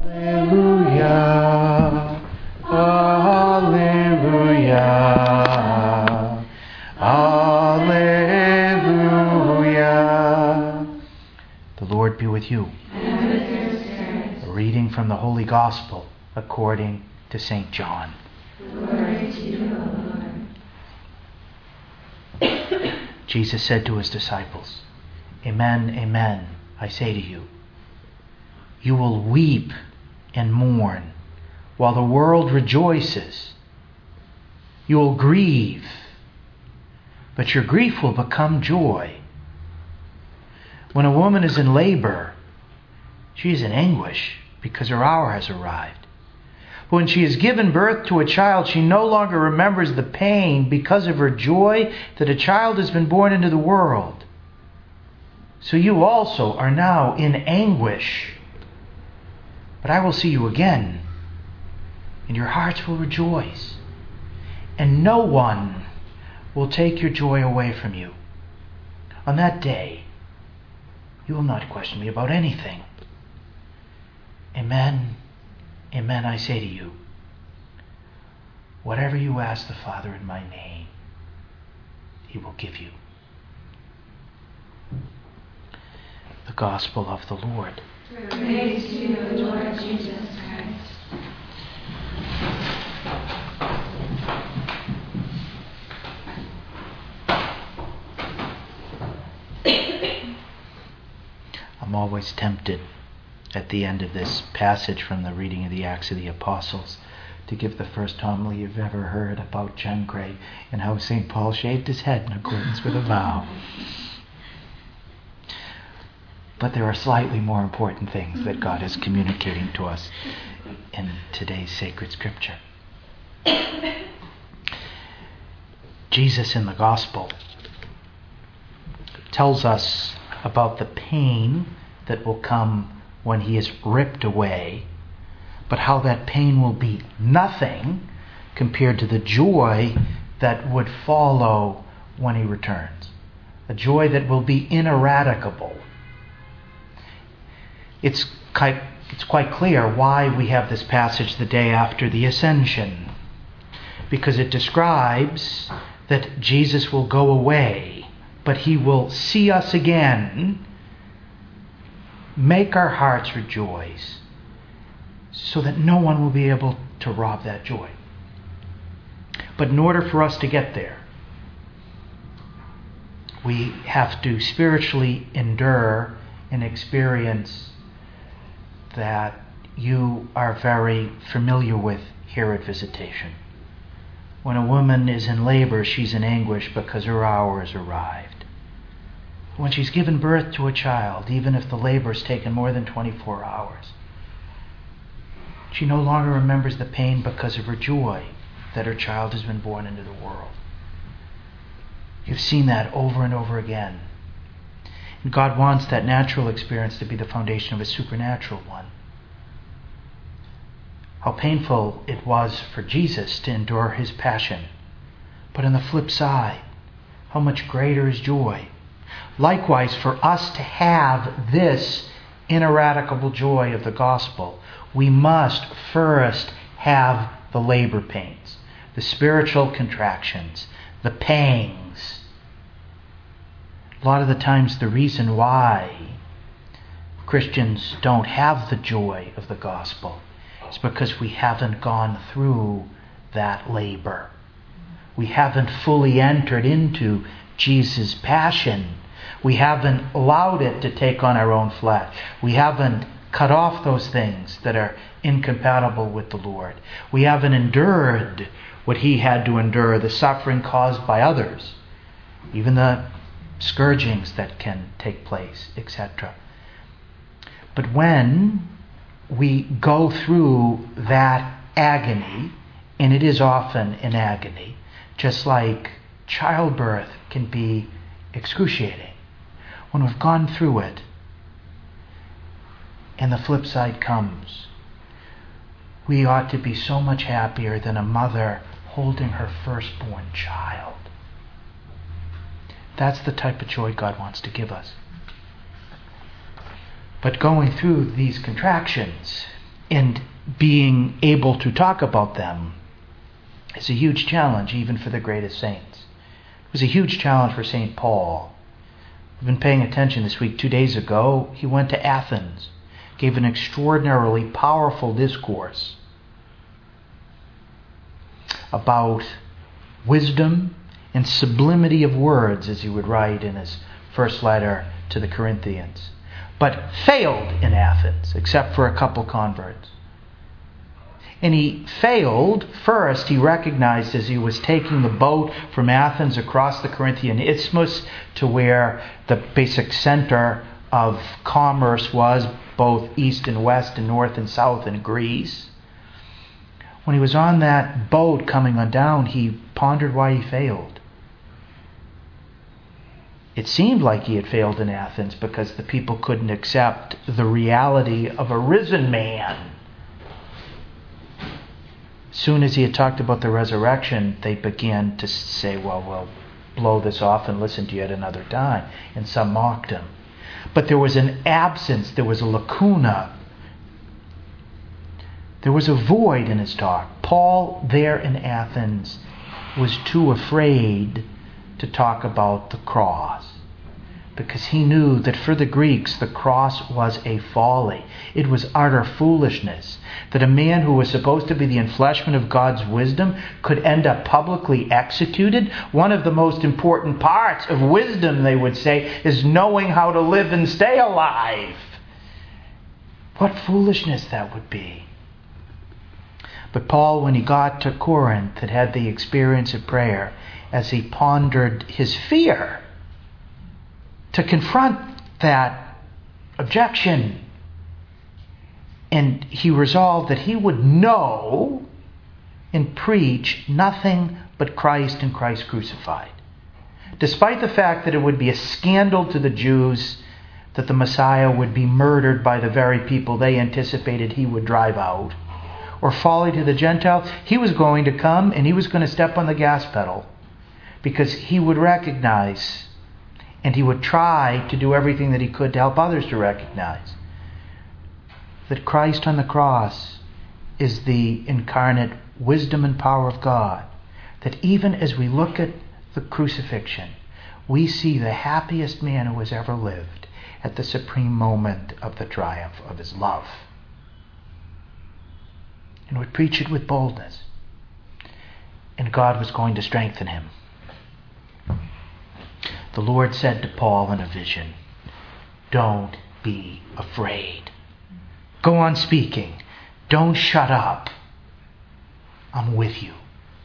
Alleluia. Alleluia. Alleluia. The Lord be with you. And with your spirit. A reading from the Holy Gospel according to St. John. Glory to you, O Lord. Jesus said to his disciples, Amen, amen, I say to you, you will weep and mourn while the world rejoices. You will grieve, but your grief will become joy. When a woman is in labor, she is in anguish because her hour has arrived. When she has given birth to a child, she no longer remembers the pain because of her joy that a child has been born into the world. So you also are now in anguish. But I will see you again, and your hearts will rejoice, and no one will take your joy away from you. On that day, you will not question me about anything. Amen, amen, I say to you, whatever you ask the Father in my name, He will give you. The Gospel of the Lord. Praise to you, Lord Jesus Christ. I'm always tempted at the end of this passage from the reading of the Acts of the Apostles to give the first homily you've ever heard about Chancre and how St. Paul shaved his head in accordance with a vow. But there are slightly more important things that God is communicating to us in today's sacred scripture. Jesus in the Gospel tells us about the pain that will come when He is ripped away, but how that pain will be nothing compared to the joy that would follow when He returns. A joy that will be ineradicable. It's quite clear why we have this passage the day after the Ascension, because it describes that Jesus will go away, but He will see us again, make our hearts rejoice, so that no one will be able to rob that joy. But in order for us to get there, we have to spiritually endure an experience that you are very familiar with here at Visitation. When a woman is in labor, she's in anguish because her hour has arrived. When she's given birth to a child, even if the labor has taken more than 24 hours, she no longer remembers the pain because of her joy that her child has been born into the world. You've seen that over and over again. And God wants that natural experience to be the foundation of a supernatural one. How painful it was for Jesus to endure His passion. But on the flip side, how much greater His joy. Likewise, for us to have this ineradicable joy of the gospel, we must first have the labor pains, the spiritual contractions, the pangs. A lot of the times the reason why Christians don't have the joy of the gospel is because we haven't gone through that labor. We haven't fully entered into Jesus' passion. We haven't allowed it to take on our own flesh. We haven't cut off those things that are incompatible with the Lord. We haven't endured what He had to endure, the suffering caused by others, even the scourgings that can take place, etc. But when we go through that agony, and it is often an agony, just like childbirth can be excruciating. When we've gone through it, and the flip side comes, we ought to be so much happier than a mother holding her firstborn child. That's the type of joy God wants to give us. But going through these contractions And being able to talk about them is a huge challenge, even for the greatest saints. It was a huge challenge for St. Paul. I've been paying attention this week. 2 days ago, he went to Athens, gave an extraordinarily powerful discourse about wisdom and sublimity of words, as he would write in his first letter to the Corinthians, but failed in Athens, except for a couple converts. And he failed. First, he recognized as he was taking the boat from Athens across the Corinthian Isthmus to where the basic center of commerce was, both east and west and north and south in Greece. When he was on that boat coming on down, he pondered why he failed. It seemed like he had failed in Athens because the people couldn't accept the reality of a risen man. As soon as he had talked about the resurrection, they began to say, well, we'll blow this off and listen to you at another time. And some mocked him. But there was an absence, there was a lacuna. There was a void in his talk. Paul, there in Athens, was too afraid to talk about the cross, because he knew that for the Greeks the cross was a folly. It was utter foolishness. That a man who was supposed to be the enfleshment of God's wisdom could end up publicly executed. One of the most important parts of wisdom, they would say, is knowing how to live and stay alive. What foolishness that would be. But Paul, when he got to Corinth, had the experience of prayer as he pondered his fear to confront that objection. And he resolved that he would know and preach nothing but Christ and Christ crucified. Despite the fact that it would be a scandal to the Jews that the Messiah would be murdered by the very people they anticipated he would drive out, or folly to the Gentiles, he was going to come and he was going to step on the gas pedal, because he would recognize and he would try to do everything that he could to help others to recognize that Christ on the cross is the incarnate wisdom and power of God. That even as we look at the crucifixion, we see the happiest man who has ever lived at the supreme moment of the triumph of his love. And would preach it with boldness. And God was going to strengthen him. The Lord said to Paul in a vision, "Don't be afraid. Go on speaking. Don't shut up. I'm with you.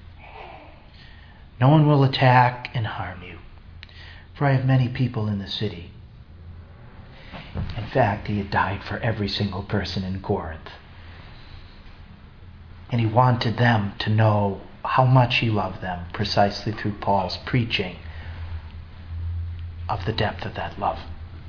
No one will attack and harm you, for I have many people in the city." In fact, he had died for every single person in Corinth. And he wanted them to know how much he loved them precisely through Paul's preaching of the depth of that love.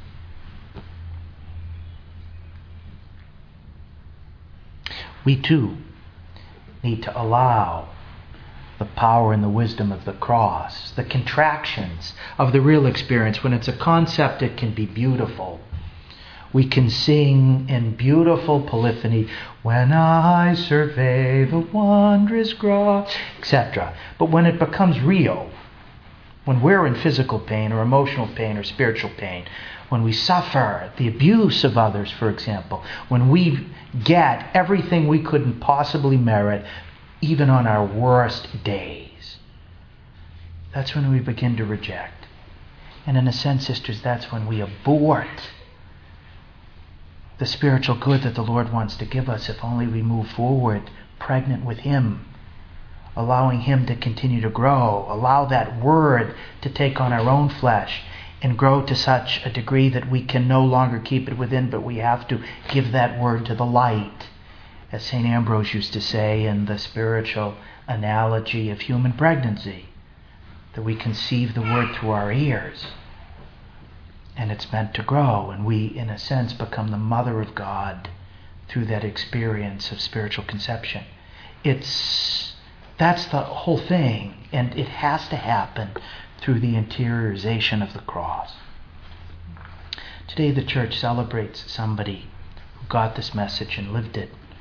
We too need to allow the power and the wisdom of the cross, the contractions of the real experience. When it's a concept, it can be beautiful. We can sing in beautiful polyphony, "When I survey the wondrous cross," etc. But when it becomes real, when we're in physical pain or emotional pain or spiritual pain, when we suffer the abuse of others, for example, when we get everything we couldn't possibly merit, even on our worst days, that's when we begin to reject. And in a sense, sisters, that's when we abort the spiritual good that the Lord wants to give us, if only we move forward pregnant with Him, allowing Him to continue to grow, allow that Word to take on our own flesh and grow to such a degree that we can no longer keep it within, but we have to give that Word to the light, as St. Ambrose used to say in the spiritual analogy of human pregnancy, that we conceive the Word through our ears, and it's meant to grow, and we, in a sense, become the mother of God through that experience of spiritual conception. That's the whole thing, and it has to happen through the interiorization of the cross. Today the Church celebrates somebody who got this message and lived it.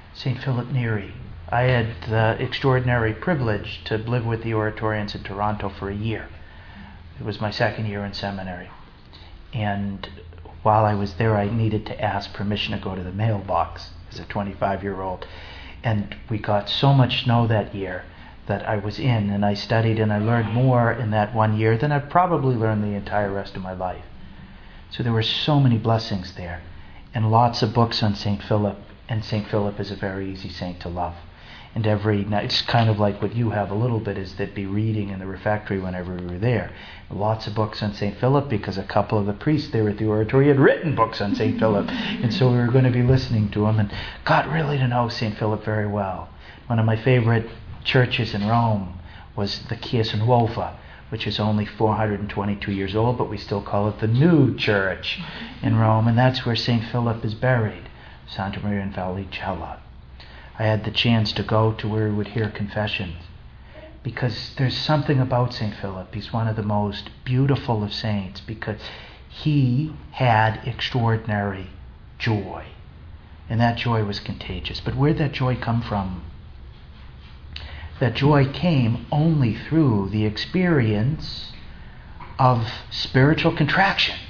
St. Philip Neri. I had the extraordinary privilege to live with the Oratorians in Toronto for a year. It was my second year in seminary. And while I was there, I needed to ask permission to go to the mailbox as a 25-year-old. And we got so much snow that year that I was in, and I studied and I learned more in that 1 year than I'd probably learned the entire rest of my life. So there were so many blessings there, and lots of books on St. Philip, and St. Philip is a very easy saint to love. And every night, it's kind of like what you have a little bit, is that be reading in the refectory whenever we were there. Lots of books on St. Philip, because a couple of the priests there at the oratory had written books on St. Philip. And so we were going to be listening to them, and got really to know St. Philip very well. One of my favorite churches in Rome was the Chiesa Nuova, which is only 422 years old, but we still call it the New Church in Rome, and that's where St. Philip is buried, Santa Maria in Vallicella. I had the chance to go to where we would hear confessions, because there's something about St. Philip. He's one of the most beautiful of saints, because he had extraordinary joy, and that joy was contagious. But where'd that joy come from? That joy came only through the experience of spiritual contractions,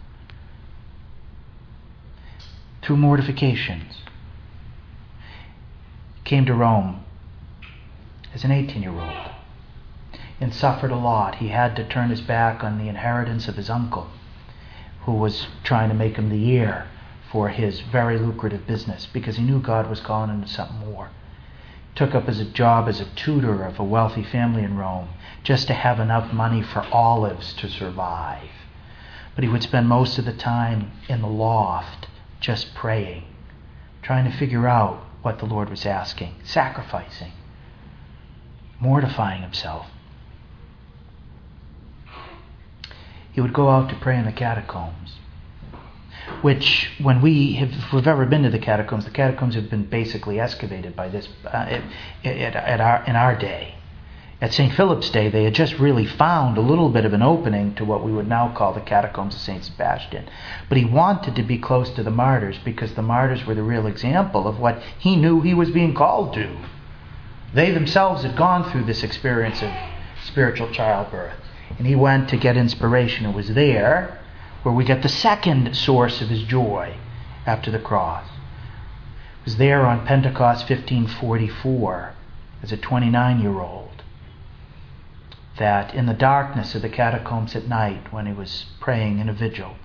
through mortifications. Came to Rome as an 18-year-old and suffered a lot. He had to turn his back on the inheritance of his uncle, who was trying to make him the heir for his very lucrative business, because he knew God was calling him to something more. Took up as a job as a tutor of a wealthy family in Rome, just to have enough money for olives to survive. But he would spend most of the time in the loft just praying, trying to figure out what the Lord was asking, sacrificing, mortifying himself. He would go out to pray in the catacombs, which, when if we've ever been to the catacombs have been basically excavated by this in our day. At St. Philip's day, they had just really found a little bit of an opening to what we would now call the catacombs of St. Sebastian. But he wanted to be close to the martyrs, because the martyrs were the real example of what he knew he was being called to. They themselves had gone through this experience of spiritual childbirth, and he went to get inspiration. It was there where we get the second source of his joy after the cross. It was there on Pentecost 1544, as a 29-year-old, that in the darkness of the catacombs at night, when he was praying in a vigil,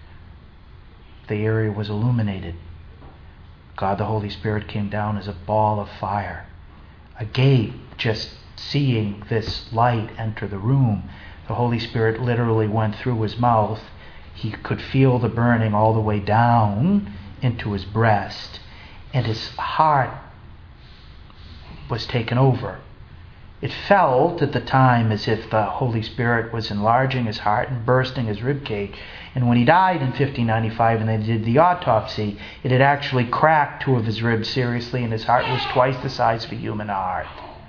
the area was illuminated. God the Holy Spirit came down as a ball of fire. Agape, just seeing this light enter the room, the Holy Spirit literally went through his mouth. He could feel the burning all the way down into his breast, and his heart was taken over. It felt at the time as if the Holy Spirit was enlarging his heart and bursting his ribcage. And when he died in 1595 and they did the autopsy, it had actually cracked 2 of his ribs seriously, and his heart was twice the size of a human heart.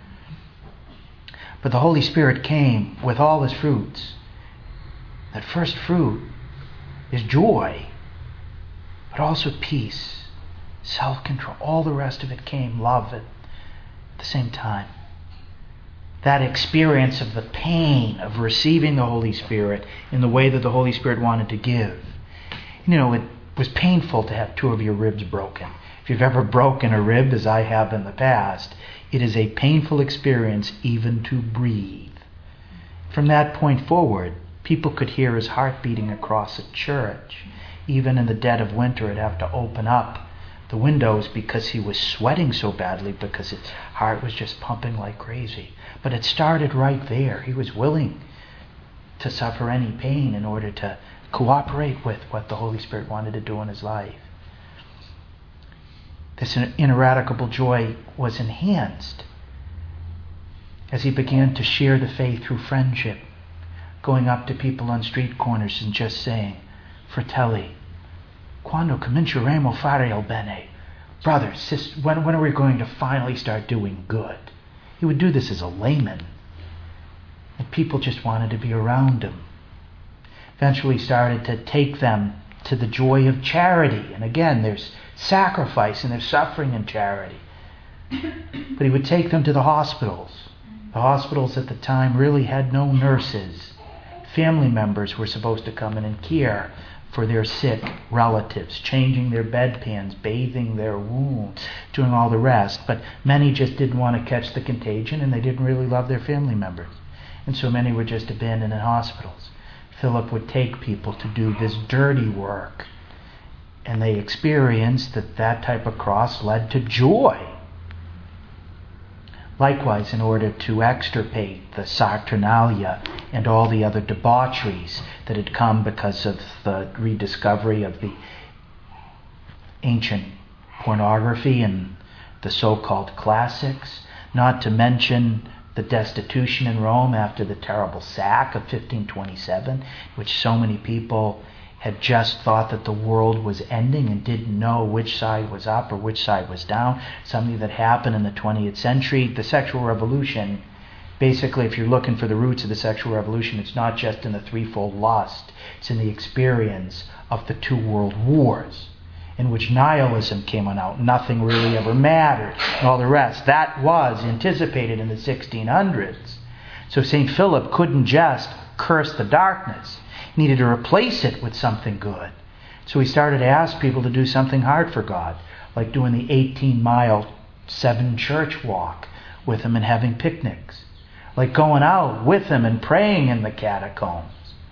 But the Holy Spirit came with all his fruits. That first fruit is joy, but also peace, self-control. All the rest of it came, love, at the same time. That experience of the pain of receiving the Holy Spirit in the way that the Holy Spirit wanted to give. It was painful to have 2 of your ribs broken. If you've ever broken a rib, as I have in the past, it is a painful experience even to breathe. From that point forward, people could hear his heart beating across a church. Even in the dead of winter, he'd have to open up the windows because he was sweating so badly, because his heart was just pumping like crazy. But it started right there. He was willing to suffer any pain in order to cooperate with what the Holy Spirit wanted to do in his life. This ineradicable joy was enhanced as he began to share the faith through friendship, going up to people on street corners and just saying, "Fratelli, quando cominceremo a fare il bene?" Brothers, sisters, when are we going to finally start doing good? He would do this as a layman, and people just wanted to be around him. Eventually started to take them to the joy of charity. And again, there's sacrifice and there's suffering in charity. But he would take them to the hospitals. The hospitals at the time really had no nurses. Family members were supposed to come in and care for their sick relatives, changing their bedpans, bathing their wounds, doing all the rest. But many just didn't want to catch the contagion, and they didn't really love their family members. And so many were just abandoned in hospitals. Philip would take people to do this dirty work. And they experienced that type of cross led to joy. Likewise, in order to extirpate the Saturnalia and all the other debaucheries that had come because of the rediscovery of the ancient pornography and the so-called classics, not to mention the destitution in Rome after the terrible sack of 1527, which so many people had just thought that the world was ending and didn't know which side was up or which side was down. Something that happened in the 20th century. The sexual revolution, basically, if you're looking for the roots of the sexual revolution, it's not just in the threefold lust. It's in the experience of the two world wars, in which nihilism came on out. Nothing really ever mattered, and all the rest. That was anticipated in the 1600s. So St. Philip couldn't just curse the darkness. He needed to replace it with something good. So he started to ask people to do something hard for God, like doing the 18-mile 7-church walk with him and having picnics, like going out with him and praying in the catacombs,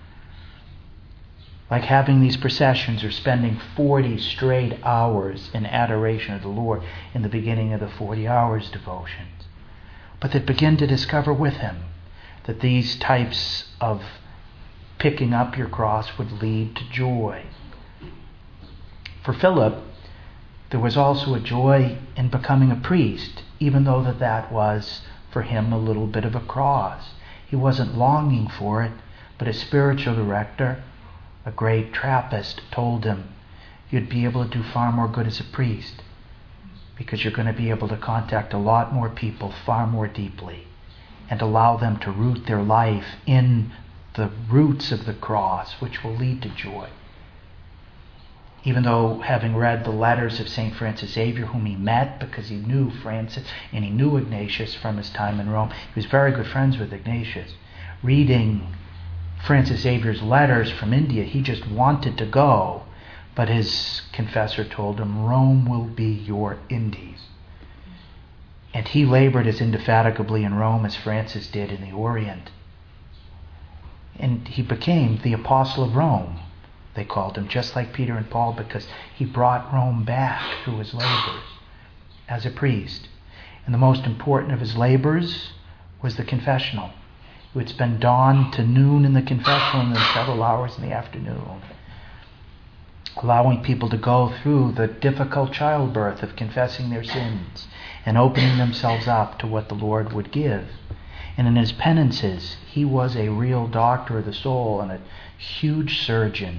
like having these processions or spending 40 straight hours in adoration of the Lord in the beginning of the 40 hours devotions. But that begin to discover with him that these types of picking up your cross would lead to joy. For Philip, there was also a joy in becoming a priest, even though that was for him a little bit of a cross. He wasn't longing for it, but his spiritual director, a great Trappist, told him, you'd be able to do far more good as a priest, because you're going to be able to contact a lot more people far more deeply and allow them to root their life in the roots of the cross, which will lead to joy. Even though, having read the letters of St. Francis Xavier, whom he met because he knew Francis and he knew Ignatius from his time in Rome, he was very good friends with Ignatius. Reading Francis Xavier's letters from India, he just wanted to go, but his confessor told him, Rome will be your Indies. And he labored as indefatigably in Rome as Francis did in the Orient. And he became the Apostle of Rome, they called him, just like Peter and Paul, because he brought Rome back through his labors as a priest. And the most important of his labors was the confessional. He would spend dawn to noon in the confessional and then several hours in the afternoon, allowing people to go through the difficult childbirth of confessing their sins and opening themselves up to what the Lord would give. And in his penances, he was a real doctor of the soul and a huge surgeon.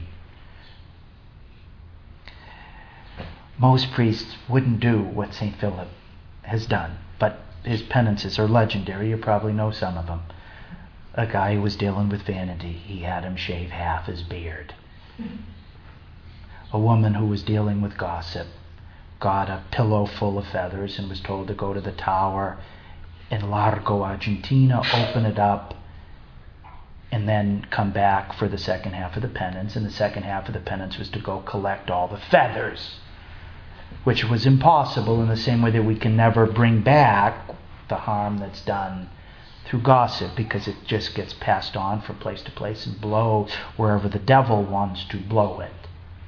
Most priests wouldn't do what St. Philip has done, but his penances are legendary. You probably know some of them. A guy who was dealing with vanity, he had him shave half his beard. A woman who was dealing with gossip got a pillow full of feathers and was told to go to the tower in Largo, Argentina, open it up, and then come back for the second half of the penance. And the second half of the penance was to go collect all the feathers, which was impossible in the same way that we can never bring back the harm that's done through gossip, because it just gets passed on from place to place and blows wherever the devil wants to blow it.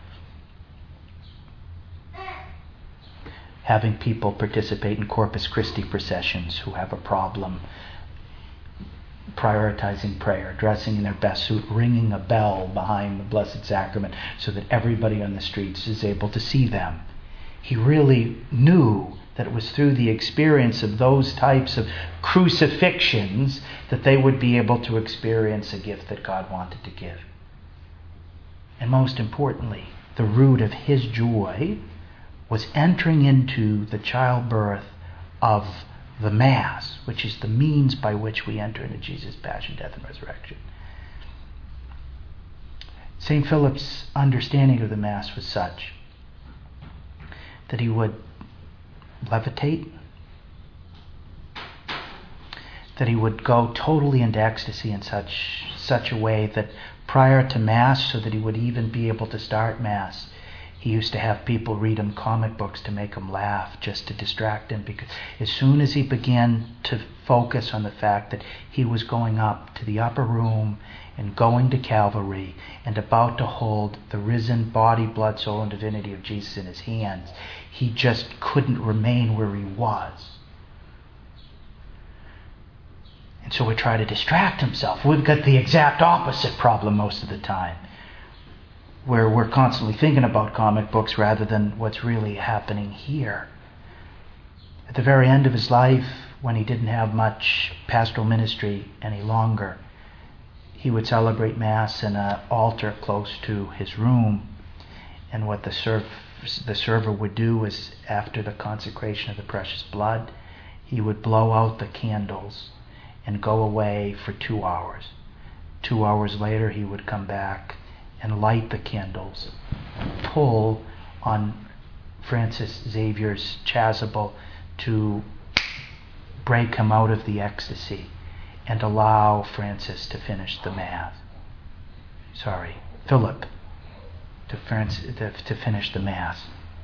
Having people participate in Corpus Christi processions who have a problem, prioritizing prayer, dressing in their best suit, ringing a bell behind the Blessed Sacrament so that everybody on the streets is able to see them. He really knew that it was through the experience of those types of crucifixions that they would be able to experience a gift that God wanted to give. And most importantly, the root of his joy was entering into the childbirth of the Mass, which is the means by which we enter into Jesus' passion, death, and resurrection. St. Philip's understanding of the Mass was such that he would levitate that he would go totally into ecstasy in such a way that prior to Mass, so that he would even be able to start Mass, he used to have people read him comic books to make him laugh, just to distract him, because as soon as he began to focus on the fact that he was going up to the upper room and going to Calvary and about to hold the risen body, blood, soul, and divinity of Jesus in his hands, he just couldn't remain where he was. And so we try to distract himself. We've got the exact opposite problem most of the time, where we're constantly thinking about comic books rather than what's really happening here. At the very end of his life, when he didn't have much pastoral ministry any longer, he would celebrate Mass in an altar close to his room. And what the server would do is, after the consecration of the precious blood, he would blow out the candles and go away for 2 hours. 2 hours later, he would come back and light the candles, pull on Francis Xavier's chasuble to break him out of the ecstasy and allow Francis to finish the Mass. Philip to finish the Mass.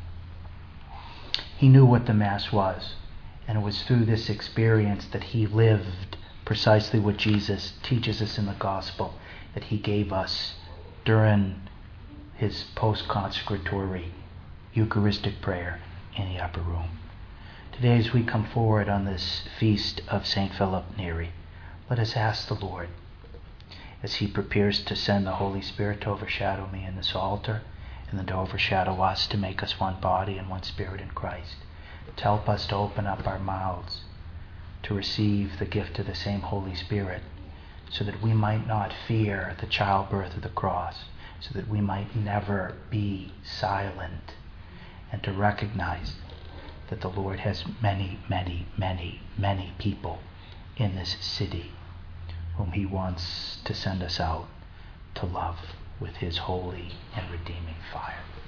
He knew what the Mass was, and it was through this experience that he lived precisely what Jesus teaches us in the Gospel that he gave us during his post-consecratory Eucharistic prayer in the upper room. Today, as we come forward on this feast of St. Philip Neri, let us ask the Lord, as he prepares to send the Holy Spirit to overshadow me in this altar, and then to overshadow us, to make us one body and one spirit in Christ, to help us to open up our mouths to receive the gift of the same Holy Spirit, so that we might not fear the childbirth of the cross, so that we might never be silent, and to recognize that the Lord has many, many, many, many people in this city whom he wants to send us out to love with his holy and redeeming fire.